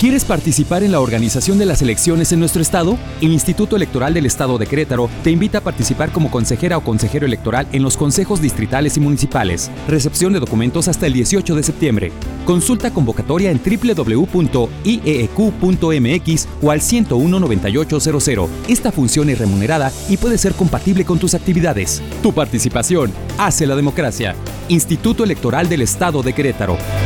¿Quieres participar en la organización de las elecciones en nuestro estado? El Instituto Electoral del Estado de Querétaro te invita a participar como consejera o consejero electoral en los consejos distritales y municipales. Recepción de documentos hasta el 18 de septiembre. Consulta convocatoria en www.ieq.mx o al 101-9800. Esta función es remunerada y puede ser compatible con tus actividades. Tu participación hace la democracia. Instituto Electoral del Estado de Querétaro.